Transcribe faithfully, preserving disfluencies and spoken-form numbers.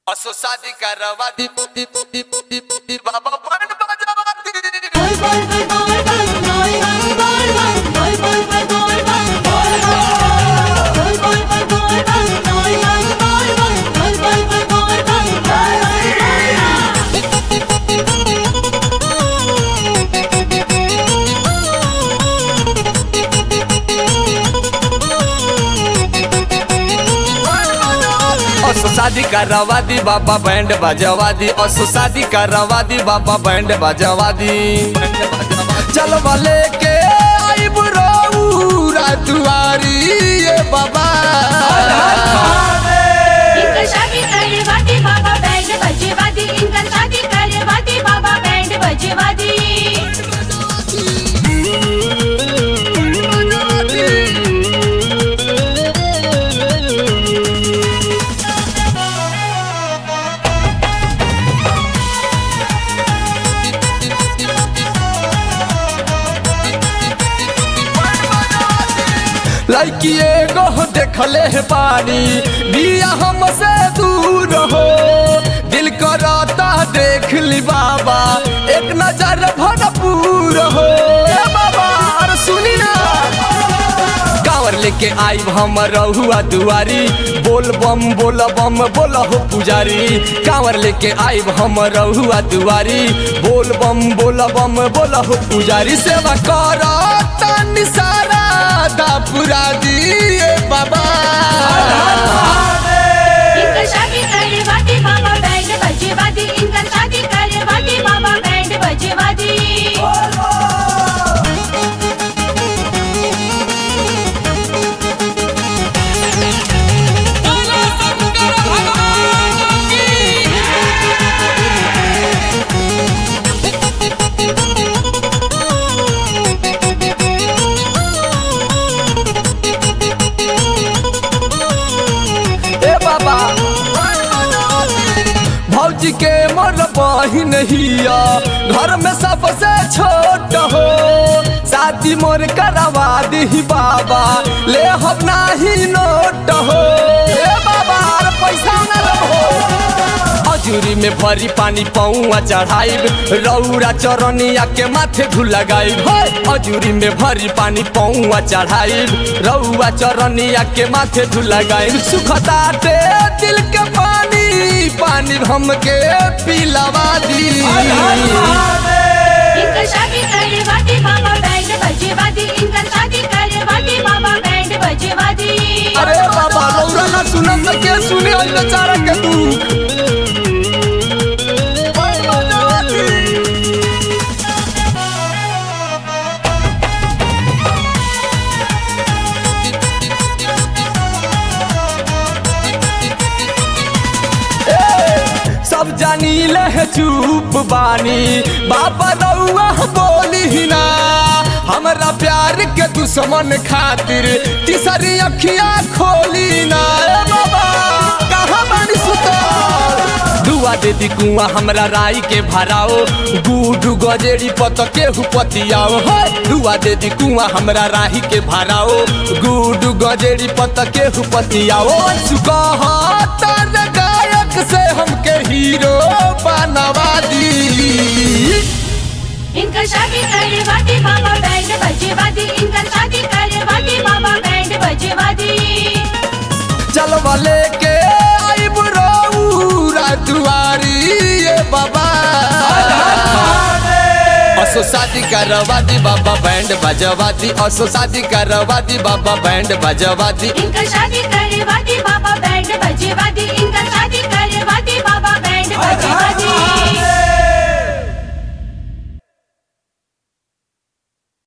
असो शादी करवा दी दी दी दी दी बाबा बैंड बजावा दी बोल बोल बोल बोल बोल बोल बोल बोल बोल बोल बोल बोल बोल बोल बोल असो शादी करवा दी बाबा बैंड बजावा दी असो शादी करवा दी बाबा बैंड बजावा दी चलो वाले के आई बुराऊ रातुआरी ये बाबा इनका शादी करवा दी बाबा बैंड बजवा दी इनका शादी करवा दी बाबा बैंड बजवा दी लड़की एगो देखले है पानी बिया हमसे दूर हो दिल करता देख ली बाबा एक नजर भरपूर हो ए बाबा अरे सुनी ना कांवर लेके आई हम रहुआ दुआरी बोल बम बोल बम बोल हो पुजारी कांवर लेके आई हम रहुआ दुआरी बोल बम बोल बम बोल हो पुजारी सेवा करता निसारा पुरा दिए बाबा इनका शादी करवा दी बाबा बैंड बजवा दी इनका शादी करवा दी बाबा बैंड बजवा दी भौजी के मोर बहिन हिया घर में सबसे छोट हो शादी मोर करवा दी बाबा ले हम नाही नोट हो ए बाबा अरे पैसा न रहो अजूरी में भरी पानी पौआ चढ़ाइब रौरा चरनिया के माथे धूल लगाइब अजूरी में भरी पानी पौआ चढ़ाइब रौआ चरनिया के माथे धूल लगाइब सुखता दे दिल के पानी पानी हमके पिलावा दी इनका शादी करवा दी बाबा बैंड बजवा दी इनका शादी करवा दी बाबा बैंड बजवा दी अरे बाबा रौरा ना सुनम त के सुने ओइ बेचारा के दुख सब जानी ले चुप बानी बाबा रउआ बोली ना हमरा प्यार के दुश्मन खातिर तीसरी अखियां खोली ना ए बाबा कहां बानी सुतल दुआ दे दी कुआ हमरा राई के भराओ गुडू गजेड़ी पत केहू पतियाओ दुआ दे दी कुआ हमरा राही के भराओ गुडू गजेड़ी पत केहू पतियाओ सुकहता गायक से हमके हीरो बनवा दी इनका शादी करवा दी बाबा बैंड बजवा दी इनका शादी करवा दी बाबा बैंड बजवा दी चलो वाले के आई बुराऊ रातुआरी ये बाबा असो शादी करवा दी बाबा बैंड बजवा दी असो शादी करवा दी बाबा बैंड बजवा दी इनका शादी करवा दी बाबा बैंड बजवा दी इनका